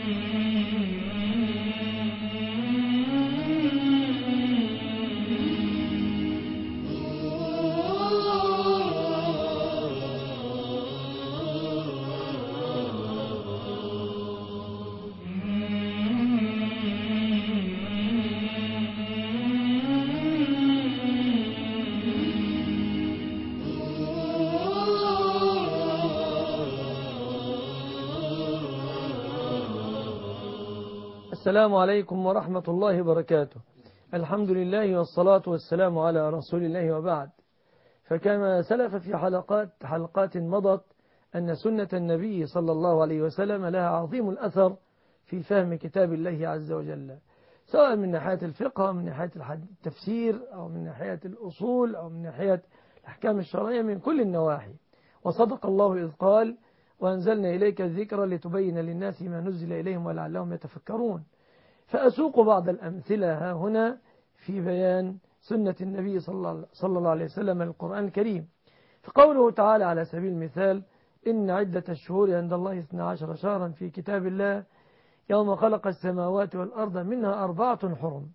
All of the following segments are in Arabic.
السلام عليكم ورحمة الله وبركاته. الحمد لله والصلاة والسلام على رسول الله وبعد. فكما سلف في حلقات مضت أن سنة النبي صلى الله عليه وسلم لها عظيم الأثر في فهم كتاب الله عز وجل، سواء من ناحية الفقه أو من ناحية التفسير أو من ناحية الأصول أو من ناحية الأحكام الشرعية، من كل النواحي. وصدق الله إذ قال: وأنزلنا إليك الذكر لتبين للناس ما نزل إليهم ولعلهم يتفكرون. فأسوق بعض الأمثلة ها هنا في بيان سنة النبي صلى الله عليه وسلم القرآن الكريم. فقوله تعالى على سبيل المثال: إن عدة الشهور عند الله 12 شهرا في كتاب الله يوم خلق السماوات والأرض منها 4 حرم.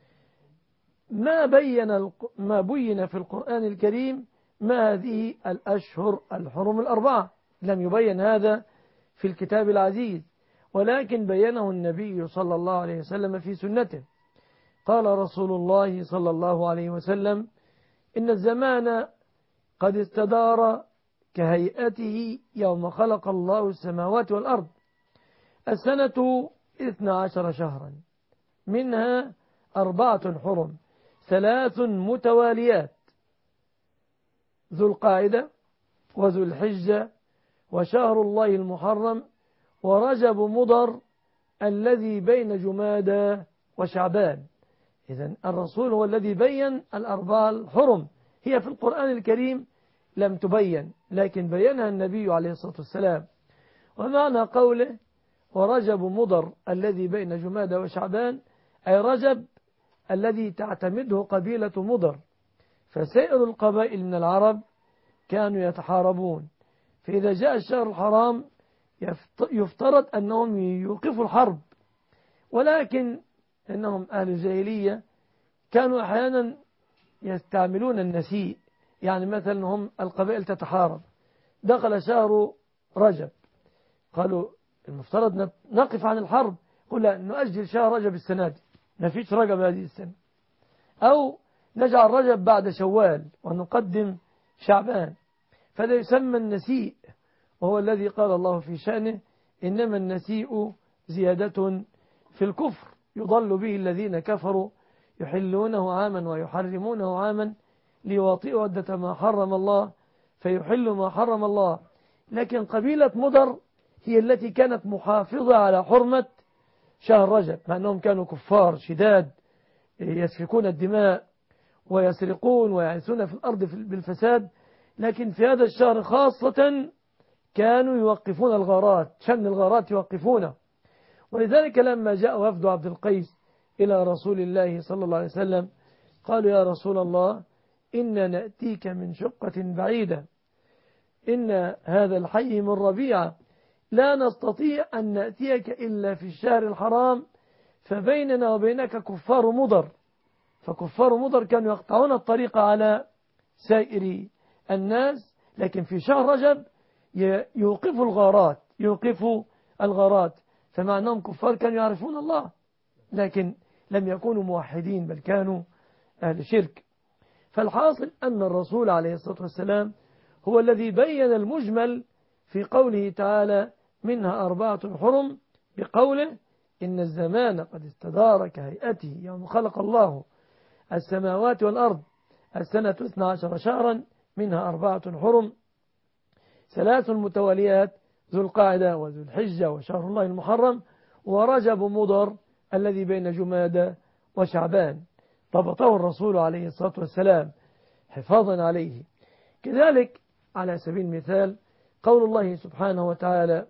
ما بين في القرآن الكريم ما هذه الأشهر الحرم 4، لم يبين هذا في الكتاب العزيز، ولكن بينه النبي صلى الله عليه وسلم في سنته. قال رسول الله صلى الله عليه وسلم: إن الزمان قد استدار كهيئته يوم خلق الله السماوات والأرض. السنة 12 شهرا منها 4 حرم، 3 متواليات: ذو القاعدة وذو الحجة وشهر الله المحرم ورجب مضر الذي بين جمادى وشعبان. إذن الرسول هو الذي بين 4 الحرم، هي في القرآن الكريم لم تبين، لكن بينها النبي عليه الصلاة والسلام. ومعنى قوله ورجب مضر الذي بين جمادى وشعبان، أي رجب الذي تعتمده قبيلة مضر، فسائر القبائل من العرب كانوا يتحاربون، فإذا جاء الشهر الحرام يفترض أنهم يوقفوا الحرب، ولكن إنهم أهل الجاهلية كانوا أحيانا يستعملون النسيء. يعني مثلا هم القبائل تتحارب، دخل شهر رجب، قالوا المفترض نقف عن الحرب، قل نؤجل شهر رجب السنة دي، ما فيش رجب هذه السنة، أو نجعل رجب بعد شوال ونقدم شعبان. فلا يسمى النسيء، وهو الذي قال الله في شأنه: إنما النسيء زيادة في الكفر يضل به الذين كفروا يحلونه عاما ويحرمونه عاما ليواطئوا عدة ما حرم الله فيحلوا ما حرم الله. لكن قبيلة مضر هي التي كانت محافظة على حرمة شهر رجب، مع أنهم كانوا كفار شداد يسفكون الدماء ويسرقون ويعيثون في الأرض بالفساد، لكن في هذا الشهر خاصة كانوا يوقفون الغارات، شن الغارات يوقفونه. ولذلك لما جاء وفد عبد القيس إلى رسول الله صلى الله عليه وسلم قالوا: يا رسول الله، إنا نأتيك من شقة بعيدة، إن هذا الحي من ربيعة، لا نستطيع أن نأتيك إلا في الشهر الحرام، فبيننا وبينك كفار مضر. فكفار مضر كانوا يقطعون الطريق على سائر الناس، لكن في شهر رجب يوقفوا الغارات، فمع أنهم كفار كانوا يعرفون الله، لكن لم يكونوا موحدين، بل كانوا أهل شرك. فالحاصل أن الرسول عليه الصلاة والسلام هو الذي بين المجمل في قوله تعالى: منها 4 حرم، بقوله: إن الزمان قد استدار كهيئته يوم خلق الله السماوات والأرض. السنة 12 شهرا منها 4 حرم، 3 متواليات: ذو القاعدة وذو الحجة وشهر الله المحرم ورجب مضر الذي بين جمادى وشعبان. ضبطه الرسول عليه الصلاة والسلام حفاظا عليه. كذلك على سبيل المثال قول الله سبحانه وتعالى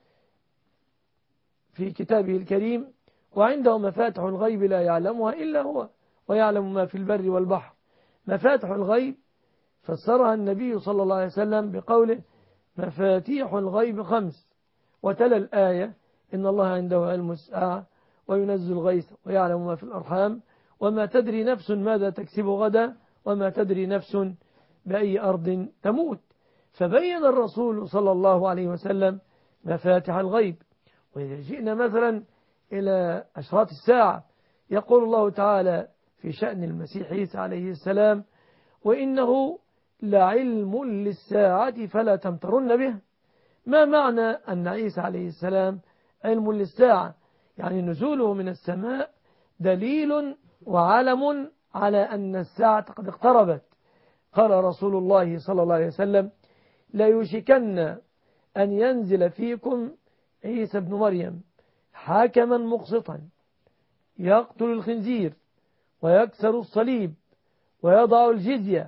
في كتابه الكريم: وعنده مفاتح الغيب لا يعلمها إلا هو ويعلم ما في البر والبحر. مفاتح الغيب فسرها النبي صلى الله عليه وسلم بقوله: مفاتيح الغيب 5، وتلا الآية: إن الله عنده علم الساعة وينزل الغيث ويعلم ما في الأرحام وما تدري نفس ماذا تكسب غدا وما تدري نفس بأي أرض تموت. فبين الرسول صلى الله عليه وسلم مفاتح الغيب. وإذا جئنا مثلا إلى أشراط الساعة يقول الله تعالى في شأن المسيح عيسى عليه السلام وإنه لعلم للساعة فلا تمترن به. ما معنى أن عيسى عليه السلام علم للساعة؟ يعني نزوله من السماء دليل وعلم على أن الساعة قد اقتربت. قال رسول الله صلى الله عليه وسلم لا يوشكن أن ينزل فيكم عيسى ابن مريم حاكما مقسطا يقتل الخنزير ويكسر الصليب ويضع الجزية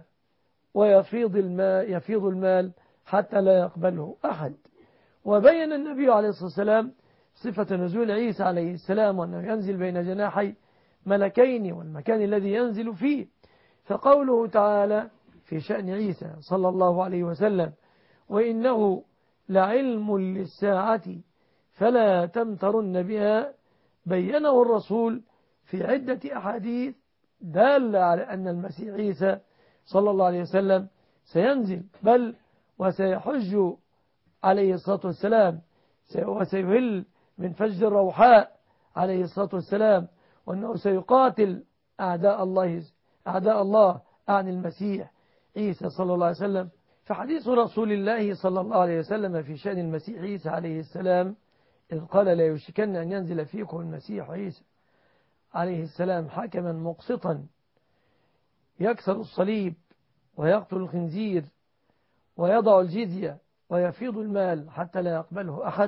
يفيض المال حتى لا يقبله أحد. وبين النبي عليه الصلاة والسلام صفة نزول عيسى عليه السلام وأنه ينزل بين جناحي ملكين والمكان الذي ينزل فيه. فقوله تعالى في شأن عيسى صلى الله عليه وسلم وإنه لعلم للساعة فلا تمترن بها بينه الرسول في عدة أحاديث دالة على أن المسيح عيسى صلى الله عليه وسلم سينزل بل وسيحج عليه الصلاة والسلام وسيهل من فجر الروحاء عليه الصلاة والسلام وأنه سيقاتل أعداء الله عن المسيح عيسى صلى الله عليه وسلم. فحديث رسول الله صلى الله عليه وسلم في شأن المسيح عيسى عليه السلام إذ قال لا يشكن أن ينزل فيكم المسيح عيسى عليه السلام حكما مقسطا يكسر الصليب ويقتل الخنزير ويضع الجزية ويفيض المال حتى لا يقبله أحد.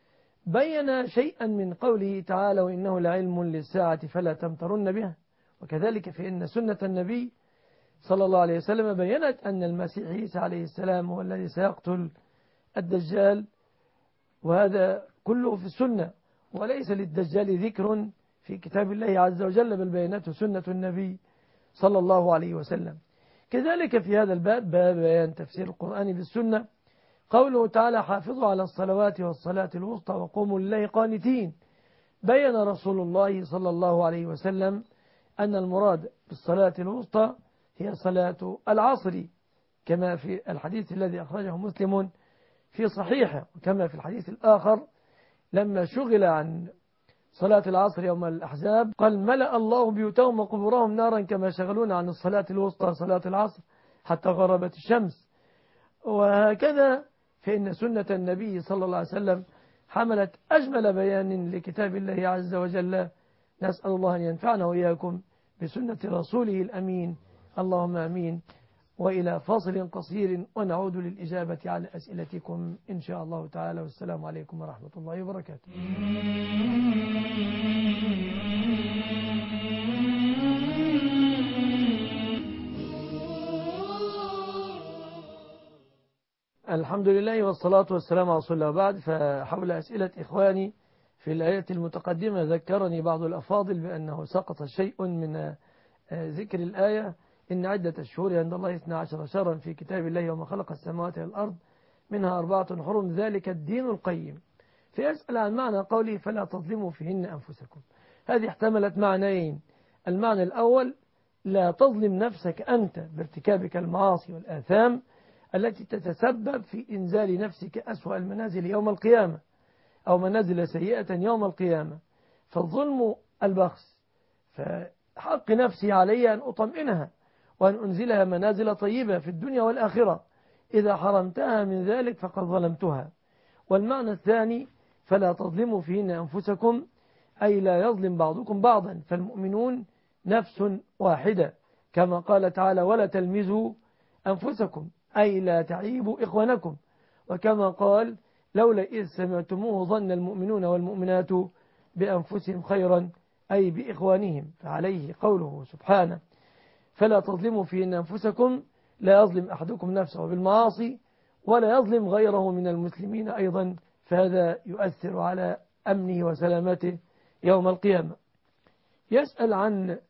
بين شيئا من قوله تعالى وإنه لعلم للساعة فلا تمترن بها. وكذلك فإن سنة النبي صلى الله عليه وسلم بيّنت أن المسيح عيسى عليه السلام هو الذي سيقتل الدجال وهذا كله في السنة وليس للدجال ذكر في كتاب الله عز وجل بل بينته سنة النبي صلى الله عليه وسلم. كذلك في هذا الباب باب بيان تفسير القرآن بالسنة قوله تعالى حافظوا على الصلوات والصلاة الوسطى وقوموا لله قانتين. بين رسول الله صلى الله عليه وسلم أن المراد بالصلاة الوسطى هي صلاة العصر كما في الحديث الذي أخرجه مسلم في صحيحه وكما في الحديث الآخر لما شغل عن صلاة العصر يوم الأحزاب قال ملأ الله بيوتهم وقبورهم نارا كما شغلون عن الصلاة الوسطى صلاة العصر حتى غربت الشمس. وهكذا فإن سنة النبي صلى الله عليه وسلم حملت أجمل بيان لكتاب الله عز وجل. نسأل الله أن ينفعنا وإياكم بسنة رسوله الأمين اللهم أمين. وإلى فاصل قصير ونعود للإجابة على أسئلتكم إن شاء الله تعالى والسلام عليكم ورحمة الله وبركاته. الحمد لله والصلاة والسلام على رسول الله وبعد. فحول أسئلة إخواني في الآية المتقدمة ذكرني بعض الأفاضل بأنه سقط شيء من ذكر الآية إن عدة الشهور عند الله 12 شهرا في كتاب الله وما خلق السماوات والأرض منها 4 حرم ذلك الدين القيم. فيسأل عن معنى قوله فلا تظلموا فيهن أنفسكم. هذه احتملت معنيين. المعنى الأول لا تظلم نفسك أنت بارتكابك المعاصي والآثام التي تتسبب في إنزال نفسك أسوأ المنازل يوم القيامة أو منازل سيئة يوم القيامة. فالظلم البخس. فحق نفسي علي أن أطمئنها وأن أنزلها منازل طيبة في الدنيا والآخرة. إذا حرمتها من ذلك فقد ظلمتها. والمعنى الثاني فلا تظلموا فيهن أنفسكم أي لا يظلم بعضكم بعضا فالمؤمنون نفس واحدة كما قال تعالى ولا تلمزوا أنفسكم أي لا تعيبوا إخوانكم. وكما قال لولا إذ سمعتموه ظن المؤمنون والمؤمنات بأنفسهم خيرا أي بإخوانهم. فعليه قوله سبحانه فلا تظلموا فيهن أنفسكم لا يظلم أحدكم نفسه بالمعاصي ولا يظلم غيره من المسلمين أيضا فهذا يؤثر على أمنه وسلامته يوم القيامة. يسأل عن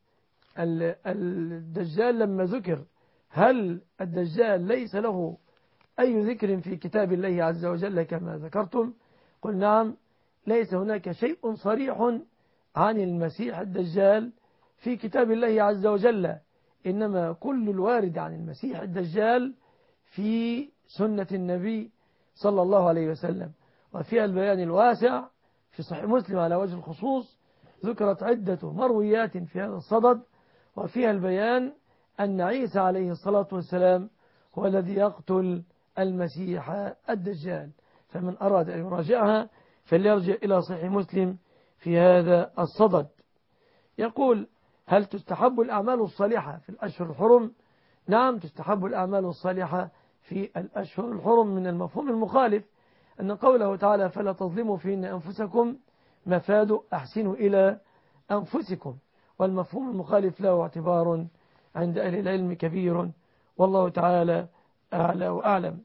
الدجال لما ذكر هل الدجال ليس له أي ذكر في كتاب الله عز وجل كما ذكرتم؟ قل نعم ليس هناك شيء صريح عن المسيح الدجال في كتاب الله عز وجل، إنما كل الوارد عن المسيح الدجال في سنة النبي صلى الله عليه وسلم، وفيها البيان الواسع في صحيح مسلم على وجه الخصوص. ذكرت عدة مرويات في هذا الصدد، وفيها البيان أن عيسى عليه الصلاة والسلام هو الذي يقتل المسيح الدجال. فمن أراد أن يراجعها فليرجع إلى صحيح مسلم في هذا الصدد. يقول: هل تستحب الأعمال الصالحة في الأشهر الحرم؟ نعم، تستحب الأعمال الصالحة في الأشهر الحرم، من المفهوم المخالف أن قوله تعالى: فلا تظلموا فيهن أنفسكم، مفاد أحسنوا إلى أنفسكم. والمفهوم المخالف له اعتبار عند أهل العلم كبير، والله تعالى أعلى وأعلم.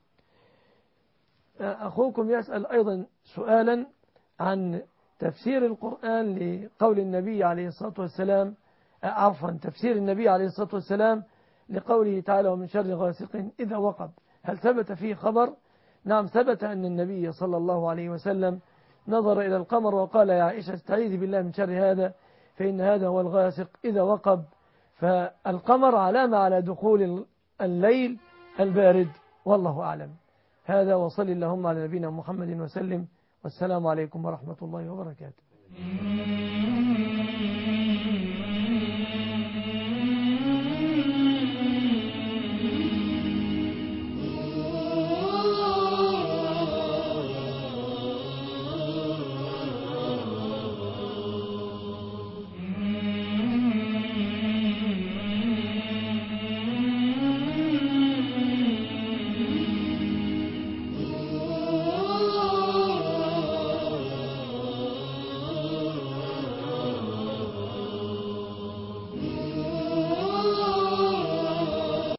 أخوكم يسأل أيضا سؤالا عن تفسير القرآن لقول النبي عليه الصلاة والسلام، تفسير النبي عليه الصلاة والسلام لقوله تعالى: ومن شر غاسق إذا وقب. هل ثبت فيه خبر؟ نعم، ثبت أن النبي صلى الله عليه وسلم نظر إلى القمر وقال: يا عائشة استعيذي بالله من شر هذا، فإن هذا هو الغاسق إذا وقب. فالقمر علامة على دخول الليل البارد، والله أعلم. هذا، وصل اللهم على نبينا محمد وسلم، والسلام عليكم ورحمة الله وبركاته.